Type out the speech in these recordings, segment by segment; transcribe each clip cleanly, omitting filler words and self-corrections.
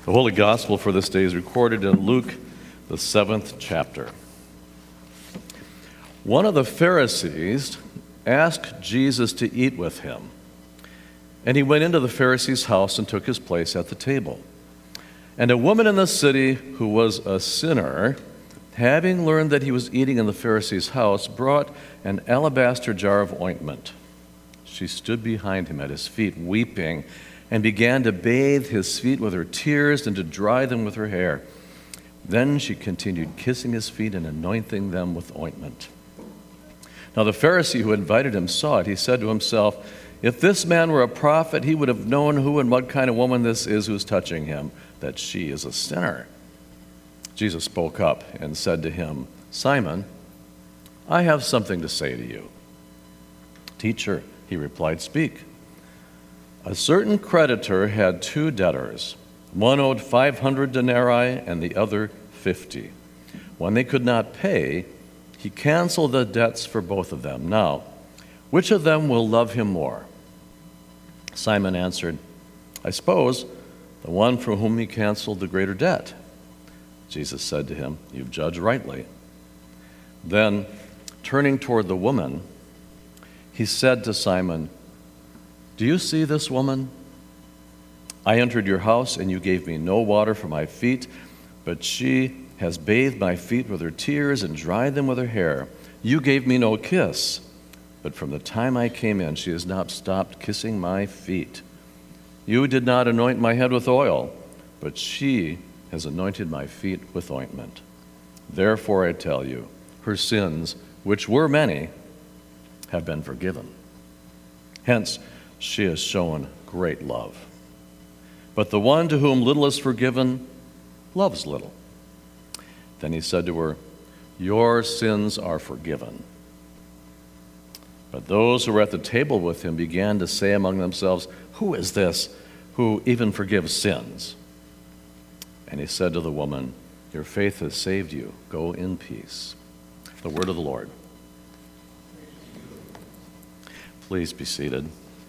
The Holy Gospel for this day is recorded in Luke, the 7th chapter. One of the Pharisees asked Jesus to eat with him, and he went into the Pharisee's house and took his place at the table. And a woman in the city who was a sinner, having learned that he was eating in the Pharisee's house, brought an alabaster jar of ointment. She stood behind him at his feet, weeping, and began to bathe his feet with her tears and to dry them with her hair. Then she continued kissing his feet and anointing them with ointment. Now the Pharisee who invited him saw it. He said to himself, "If this man were a prophet, he would have known who and what kind of woman this is who's touching him, that she is a sinner." Jesus spoke up and said to him, "Simon, I have something to say to you." "Teacher," he replied, "speak." "A certain creditor had two debtors. One owed 500 denarii and the other 50. When they could not pay, he canceled the debts for both of them. Now, which of them will love him more?" Simon answered, "I suppose the one for whom he canceled the greater debt." Jesus said to him, "You've judged rightly." Then, turning toward the woman, he said to Simon, "Do you see this woman? I entered your house, and you gave me no water for my feet, but she has bathed my feet with her tears and dried them with her hair. You gave me no kiss, but from the time I came in, she has not stopped kissing my feet. You did not anoint my head with oil, but she has anointed my feet with ointment. Therefore I tell you, her sins, which were many, have been forgiven. Hence, she has shown great love. But the one to whom little is forgiven loves little." Then he said to her, "Your sins are forgiven." But those who were at the table with him began to say among themselves, "Who is this who even forgives sins?" And he said to the woman, "Your faith has saved you. Go in peace." The word of the Lord. Please be seated.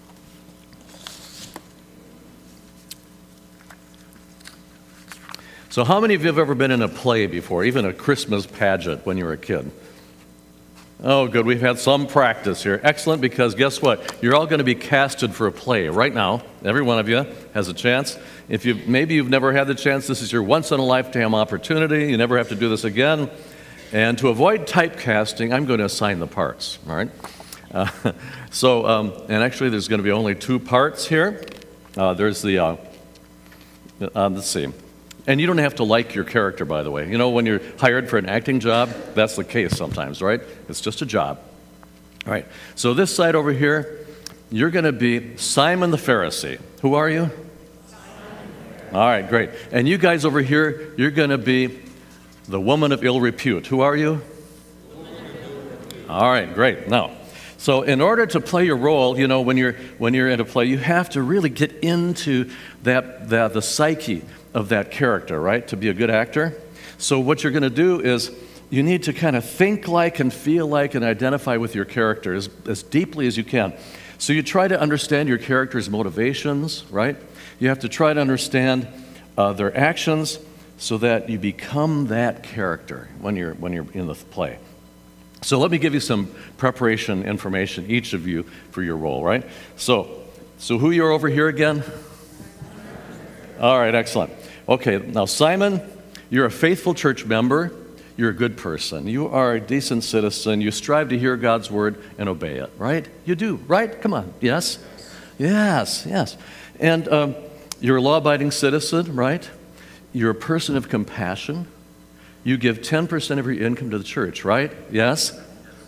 So how many of you have ever been in a play before, even a Christmas pageant when you were a kid? Oh, good. We've had some practice here. Excellent, because guess what? You're all going to be casted for a play right now. Every one of you has a chance. If maybe you've never had the chance, this is your once-in-a-lifetime opportunity. You never have to do this again. And to avoid typecasting, I'm going to assign the parts, all right? And actually, there's going to be only two parts here. There's the, let's see. And you don't have to like your character, by the way. You know, when you're hired for an acting job, that's the case sometimes, right? It's just a job. All right. So this side over here, you're going to be Simon the Pharisee. Who are you? Simon. All right, great. And you guys over here, you're going to be the woman of ill repute. Who are you? All right, great. Now, so in order to play your role, you know, when you're in a play, you have to really get into the psyche of that character, right, to be a good actor. So what you're going to do is you need to kind of think like and feel like and identify with your character as deeply as you can. So you try to understand your character's motivations, right? You have to try to understand their actions so that you become that character when you're in the play. So let me give you some preparation information, each of you, for your role, right? So who you're over here again? All right, excellent. Okay, now Simon, you're a faithful church member. You're a good person. You are a decent citizen. You strive to hear God's word and obey it, right? You do, right? Come on. Yes? Yes. And you're a law-abiding citizen, right? You're a person of compassion. You give 10% of your income to the church, right? Yes?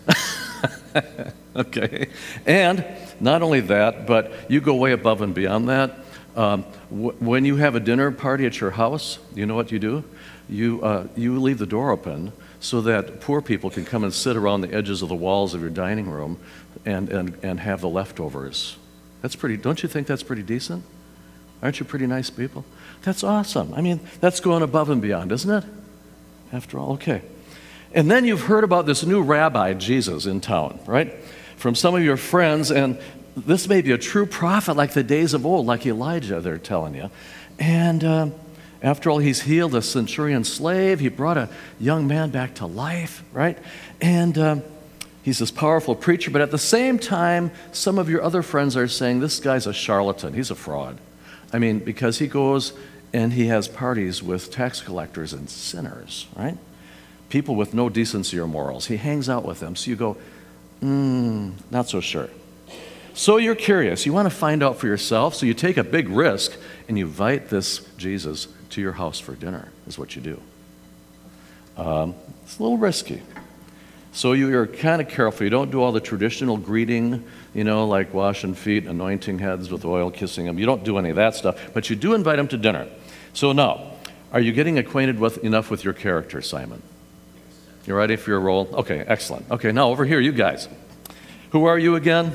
Okay. And not only that, but you go way above and beyond that. When you have a dinner party at your house, you know what you do? You leave the door open so that poor people can come and sit around the edges of the walls of your dining room and have the leftovers. That's pretty. Don't you think that's pretty decent? Aren't you pretty nice people? That's awesome. I mean, that's going above and beyond, isn't it? After all, okay. And then you've heard about this new rabbi, Jesus, in town, right? From some of your friends, and this may be a true prophet like the days of old, like Elijah, they're telling you. And After all, he's healed a centurion's slave. He brought a young man back to life, right? And he's this powerful preacher, but at the same time, some of your other friends are saying, this guy's a charlatan. He's a fraud. I mean, because he goes and he has parties with tax collectors and sinners, right? People with no decency or morals. He hangs out with them. So you go, not so sure. So you're curious. You want to find out for yourself. So you take a big risk and you invite this Jesus to your house for dinner, is what you do. It's a little risky. So you're kind of careful. You don't do all the traditional greeting, like washing feet, anointing heads with oil, kissing them. You don't do any of that stuff, but you do invite them to dinner. So now, are you getting acquainted enough with your character, Simon? You ready for your role? Okay, excellent. Okay, now over here, you guys. Who are you again?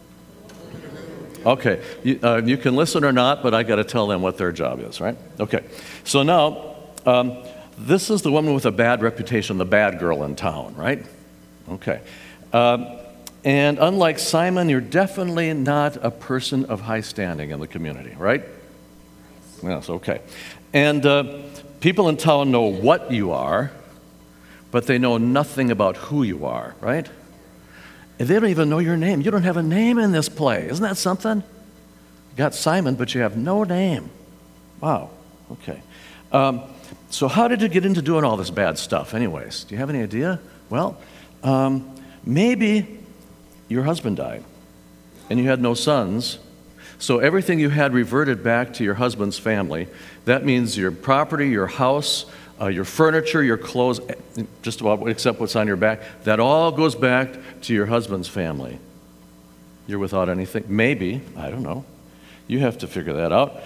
Okay, you can listen or not, but I got to tell them what their job is, right? Okay, so now, this is the woman with a bad reputation, the bad girl in town, right? Okay. And unlike Simon, you're definitely not a person of high standing in the community, right? Yes, okay. And people in town know what you are, but they know nothing about who you are, right? And they don't even know your name. You don't have a name in this play. Isn't that something? You got Simon, but you have no name. Wow, okay. So how did you get into doing all this bad stuff anyways? Do you have any idea? Well, maybe your husband died and you had no sons, so everything you had reverted back to your husband's family. That means your property, your house, your furniture, your clothes, just about except what's on your back, that all goes back to your husband's family. You're without anything. Maybe, I don't know. You have to figure that out.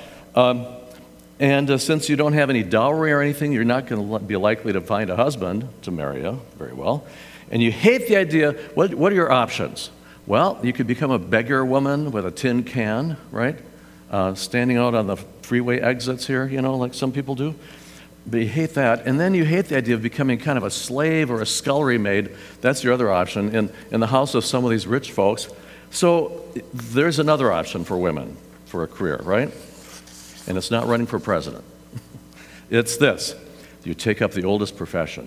And since you don't have any dowry or anything, you're not going to be likely to find a husband to marry you very well. And you hate the idea. What are your options? Well, you could become a beggar woman with a tin can, right? Standing out on the freeway exits here, like some people do. But you hate that. And then you hate the idea of becoming kind of a slave or a scullery maid. That's your other option in the house of some of these rich folks. So there's another option for women for a career, right? And it's not running for president. It's this. You take up the oldest profession.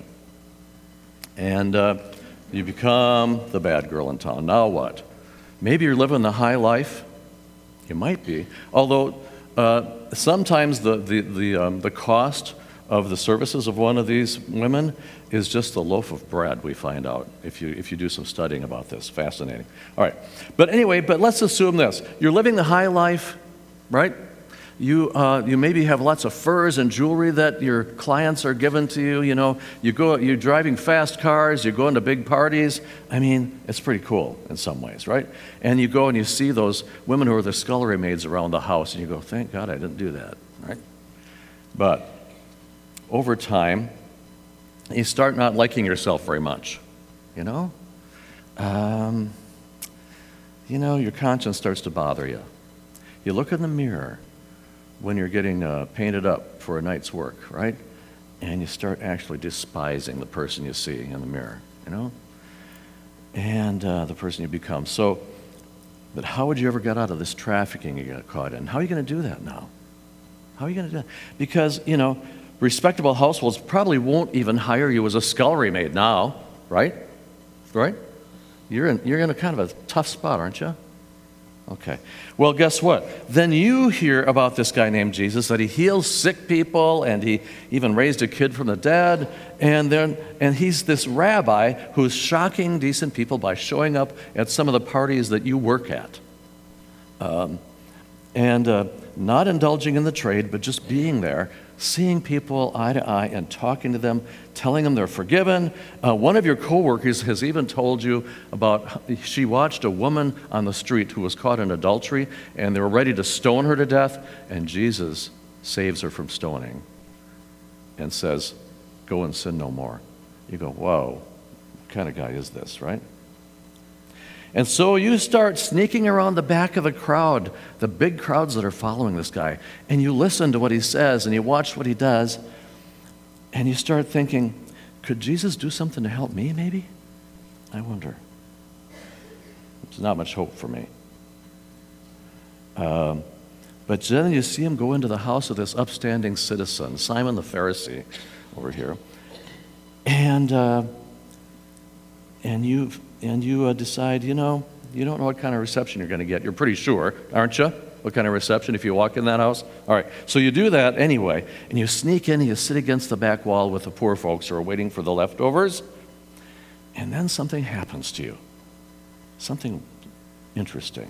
And you become the bad girl in town. Now what? Maybe you're living the high life. You might be. Although sometimes the cost of the services of one of these women is just a loaf of bread, we find out, if you do some studying about this. Fascinating. All right. But anyway, but let's assume this. You're living the high life, right? You maybe have lots of furs and jewelry that your clients are giving to you. You're driving fast cars. You're going to big parties. I mean, it's pretty cool in some ways, right? And you go and you see those women who are the scullery maids around the house, and you go, "Thank God I didn't do that," right? But over time, you start not liking yourself very much. Your conscience starts to bother you. You look in the mirror when you're getting painted up for a night's work, right? And you start actually despising the person you see in the mirror, and the person you become. So, but how would you ever get out of this trafficking you got caught in? How are you going to do that now? How are you going to do that? Because, respectable households probably won't even hire you as a scullery maid now, right? Right? You're in a kind of a tough spot, aren't you? Okay. Well, guess what? Then you hear about this guy named Jesus, that he heals sick people, and he even raised a kid from the dead, and he's this rabbi who's shocking decent people by showing up at some of the parties that you work at. And not indulging in the trade, but just being there, seeing people eye to eye and talking to them, telling them they're forgiven. One of your coworkers has even told you about, she watched a woman on the street who was caught in adultery, and they were ready to stone her to death, and Jesus saves her from stoning and says, "Go and sin no more." You go, "Whoa, what kind of guy is this," right? And so you start sneaking around the back of the crowd, the big crowds that are following this guy, and you listen to what he says, and you watch what he does, and you start thinking, could Jesus do something to help me, maybe? I wonder. There's not much hope for me. But then you see him go into the house of this upstanding citizen, Simon the Pharisee, over here, and you decide, you don't know what kind of reception you're going to get. You're pretty sure, aren't you? What kind of reception if you walk in that house? All right, so you do that anyway, and you sneak in and you sit against the back wall with the poor folks who are waiting for the leftovers, and then something happens to you. Something interesting.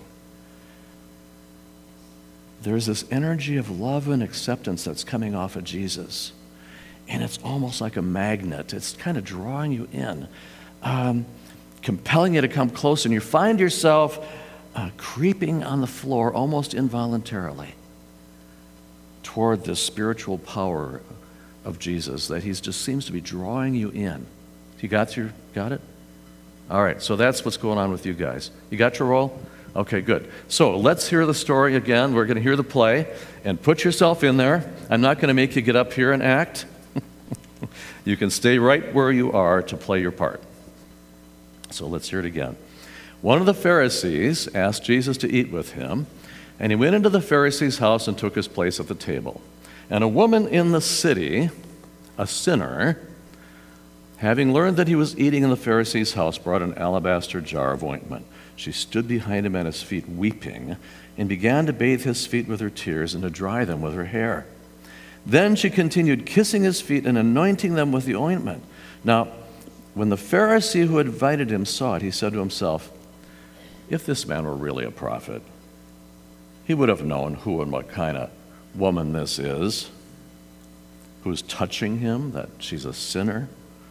There's this energy of love and acceptance that's coming off of Jesus, and it's almost like a magnet. It's kind of drawing you in, compelling you to come close, and you find yourself creeping on the floor almost involuntarily toward this spiritual power of Jesus that he just seems to be drawing you in. You got it? All right, so that's what's going on with you guys. You got your role? Okay, good. So let's hear the story again. We're going to hear the play, and put yourself in there. I'm not going to make you get up here and act. You can stay right where you are to play your part. So let's hear it again. One of the Pharisees asked Jesus to eat with him, and he went into the Pharisee's house and took his place at the table. And a woman in the city, a sinner, having learned that he was eating in the Pharisee's house, brought an alabaster jar of ointment. She stood behind him at his feet, weeping, and began to bathe his feet with her tears and to dry them with her hair. Then she continued kissing his feet and anointing them with the ointment. Now, when the Pharisee who had invited him saw it, he said to himself, if this man were really a prophet, he would have known who and what kind of woman this is, who's touching him, that she's a sinner.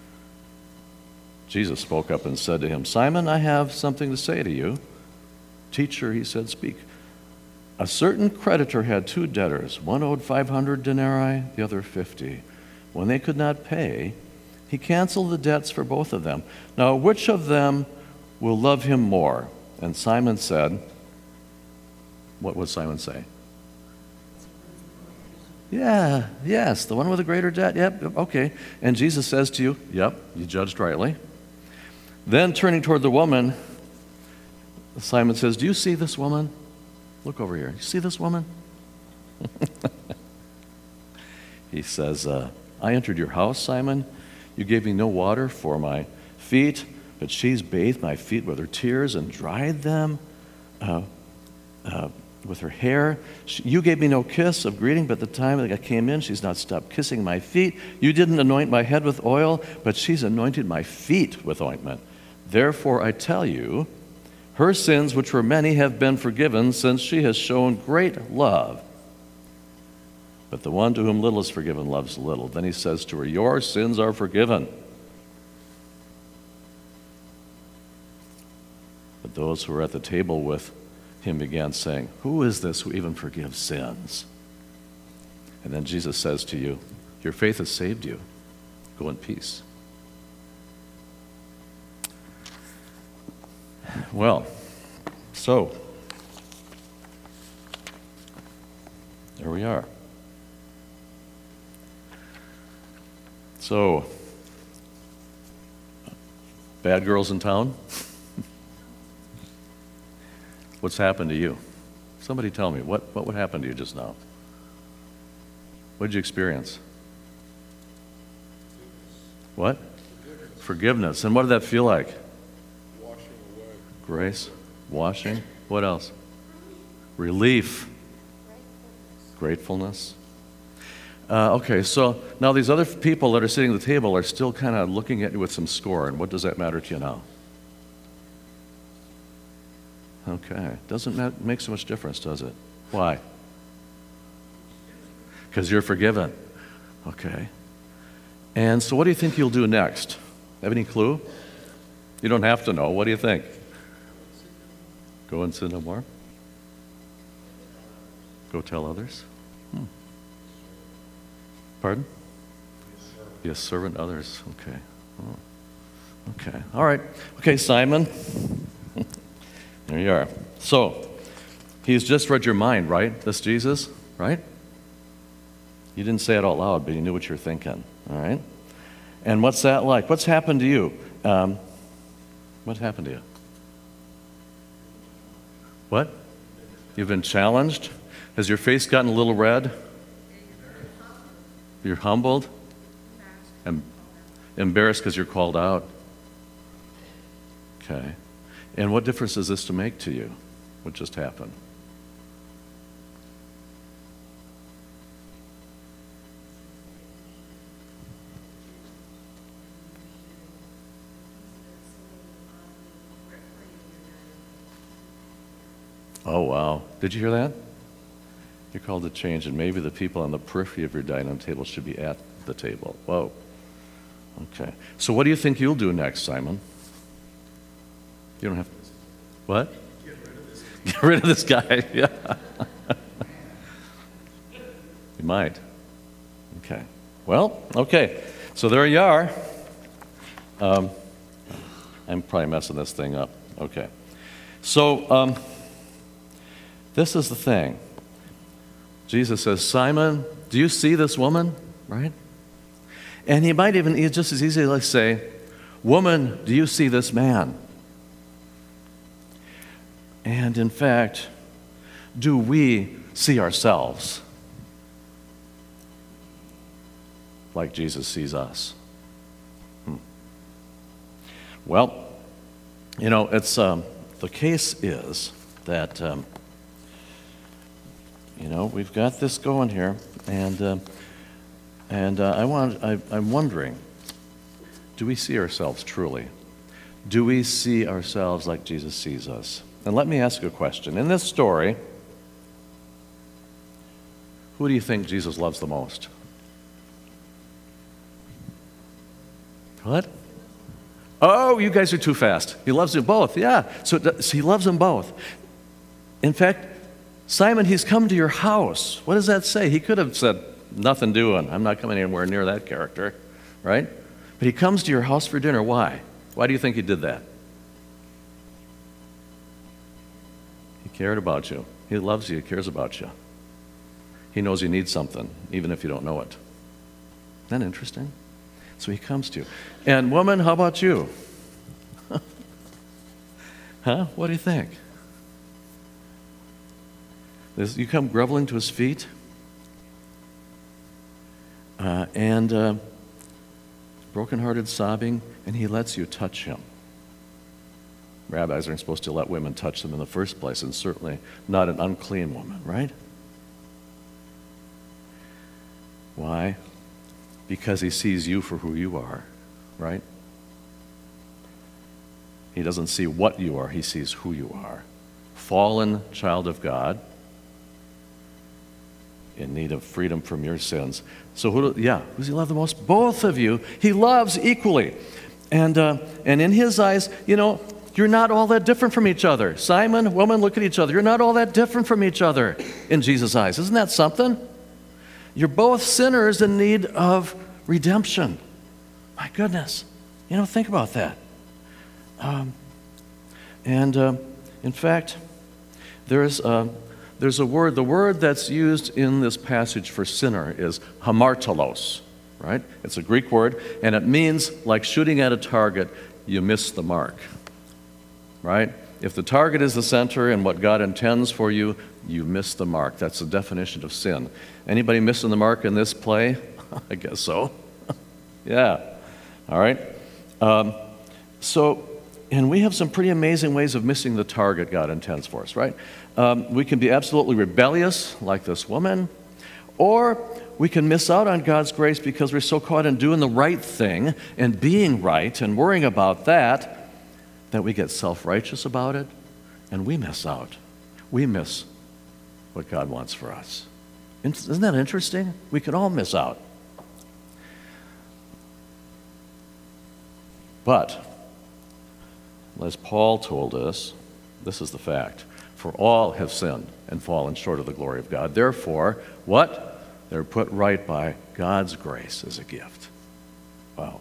Jesus spoke up and said to him, Simon, I have something to say to you. Teacher, he said, speak. A certain creditor had 2 debtors. One owed 500 denarii, the other 50. When they could not pay, he canceled the debts for both of them. Now, which of them will love him more? And Simon said, what would Simon say? Yeah, yes, the one with the greater debt. Yep, okay. And Jesus says to you, yep, you judged rightly. Then turning toward the woman, Simon says, do you see this woman? Look over here. You see this woman? He says, I entered your house, Simon. You gave me no water for my feet, but she's bathed my feet with her tears and dried them with her hair. You gave me no kiss of greeting, but the time that I came in, she's not stopped kissing my feet. You didn't anoint my head with oil, but she's anointed my feet with ointment. Therefore, I tell you, her sins, which were many, have been forgiven, since she has shown great love. But the one to whom little is forgiven loves little. Then he says to her, your sins are forgiven. But those who were at the table with him began saying, who is this who even forgives sins? And then Jesus says to you, your faith has saved you. Go in peace. Well, so there we are. So, bad girls in town? What's happened to you? Somebody tell me, what would happen to you just now? What did you experience? What? Forgiveness. And what did that feel like? Washing away. Grace. Washing. What else? Relief. Gratefulness. Okay, so now these other people that are sitting at the table are still kind of looking at you with some scorn. What does that matter to you now? Okay, doesn't make so much difference, does it? Why? Because you're forgiven. Okay. And so what do you think you'll do next? Have any clue? You don't have to know. What do you think? Go and sin no more? Go tell others? Pardon? Be a servant others. Okay. Oh. Okay. All right. Okay, Simon. There you are. So, he's just read your mind, right? That's Jesus, right? You didn't say it out loud, but you knew what you're thinking. All right? And what's that like? What's happened to you? What happened to you? What? You've been challenged? Has your face gotten a little red? You're humbled? Embarrassed because you're called out? Okay. And what difference is this to make to you? What just happened? Oh, wow. Did you hear that? You're called to change, and maybe the people on the periphery of your dining table should be at the table. Whoa. Okay. So what do you think you'll do next, Simon? You don't have to. What? Get rid of this guy. Yeah. You might. Okay. Well, okay. So there you are. I'm probably messing this thing up. Okay. So this is the thing. Jesus says, Simon, do you see this woman? Right? And he might even just as easily say, woman, do you see this man? And in fact, do we see ourselves like Jesus sees us? Well, you know, it's the case is that you know, we've got this going here, and I'm wondering, do we see ourselves truly? Do we see ourselves like Jesus sees us? And let me ask you a question. In this story, who do you think Jesus loves the most? What? Oh, you guys are too fast. He loves them both, yeah. So he loves them both. In fact, Simon, he's come to your house. What does that say? He could have said, nothing doing. I'm not coming anywhere near that character, right? But he comes to your house for dinner. Why? Why do you think he did that? He cared about you. He loves you. He cares about you. He knows you need something, even if you don't know it. Isn't that interesting? So he comes to you. And woman, how about you? Huh? What do you think? You come groveling to his feet, and brokenhearted, sobbing, and he lets you touch him. Rabbis aren't supposed to let women touch them in the first place, and certainly not an unclean woman, right? Why? Because he sees you for who you are, right? He doesn't see what you are, he sees who you are. Fallen child of God, in need of freedom from your sins. So who does he love the most? Both of you. He loves equally. And in his eyes, you know, you're not all that different from each other. Simon, woman, look at each other. You're not all that different from each other in Jesus' eyes. Isn't that something? You're both sinners in need of redemption. My goodness. You know, think about that. In fact, there's a word, the word that's used in this passage for sinner is hamartolos, right? It's a Greek word, and it means like shooting at a target, you miss the mark, right? If the target is the center and what God intends for you, you miss the mark. That's the definition of sin. Anybody missing the mark in this play? I guess so. Yeah. All right. And we have some pretty amazing ways of missing the target God intends for us, right? We can be absolutely rebellious, like this woman, or we can miss out on God's grace because we're so caught in doing the right thing and being right and worrying about that we get self-righteous about it, and we miss out. We miss what God wants for us. Isn't that interesting? We can all miss out. But, as Paul told us, this is the fact. For all have sinned and fallen short of the glory of God. Therefore, what? They're put right by God's grace as a gift. Wow.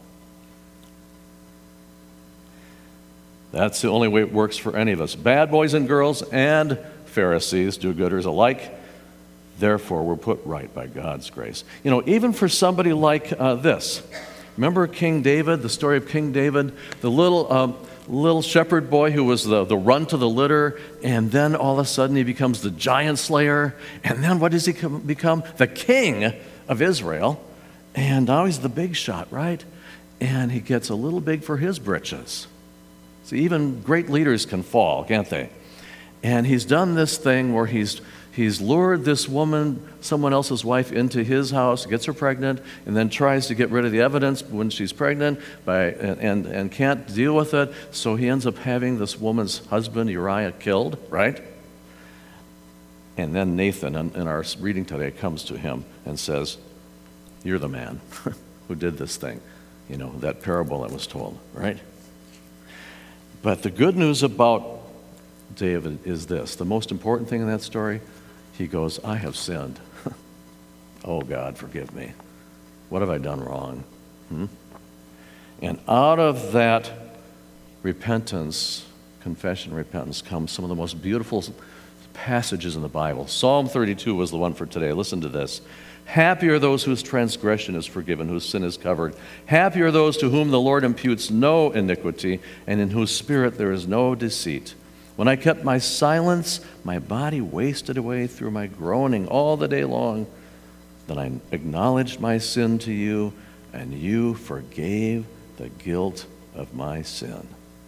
That's the only way it works for any of us. Bad boys and girls and Pharisees, do-gooders alike. Therefore, we're put right by God's grace. You know, even for somebody like this, Remember King David, the story of King David? The little shepherd boy who was the runt of the litter, and then all of a sudden he becomes the giant slayer. And then what does he become? The king of Israel. And now he's the big shot, right? And he gets a little big for his britches. See, even great leaders can fall, can't they? And he's done this thing where he's lured this woman, someone else's wife, into his house, gets her pregnant, and then tries to get rid of the evidence when she's pregnant and can't deal with it. So he ends up having this woman's husband, Uriah, killed, right? And then Nathan, in our reading today, comes to him and says, "You're the man who did this thing." You know, that parable that was told, right? But the good news about David is this. The most important thing in that story, he goes, "I have sinned. Oh, God, forgive me. What have I done wrong?" And out of that repentance, confession, repentance, comes some of the most beautiful passages in the Bible. Psalm 32 was the one for today. Listen to this. "Happy are those whose transgression is forgiven, whose sin is covered. Happy are those to whom the Lord imputes no iniquity, and in whose spirit there is no deceit. When I kept my silence, my body wasted away through my groaning all the day long. Then I acknowledged my sin to you, and you forgave the guilt of my sin."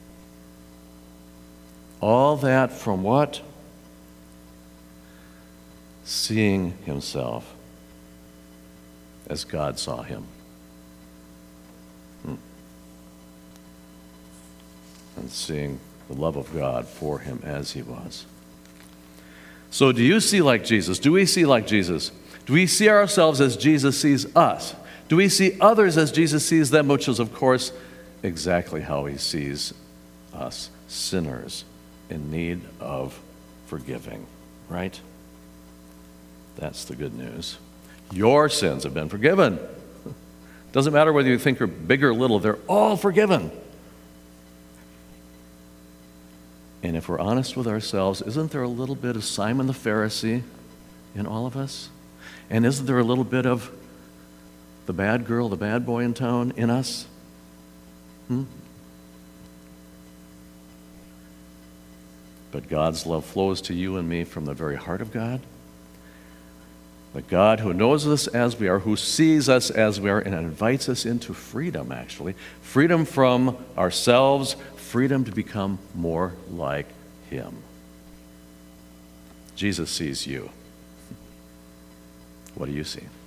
All that from what? Seeing himself as God saw him. And seeing the love of God for him as he was. So do you see like Jesus? Do we see like Jesus? Do we see ourselves as Jesus sees us? Do we see others as Jesus sees them, which is, of course, exactly how he sees us, sinners in need of forgiving, right? That's the good news. Your sins have been forgiven. Doesn't matter whether you think they're big or little, they're all forgiven. And if we're honest with ourselves, isn't there a little bit of Simon the Pharisee in all of us? And isn't there a little bit of the bad girl, the bad boy in town in us? But God's love flows to you and me from the very heart of God. The God who knows us as we are, who sees us as we are, and invites us into freedom, actually. Freedom from ourselves, freedom to become more like him. Jesus sees you. What do you see?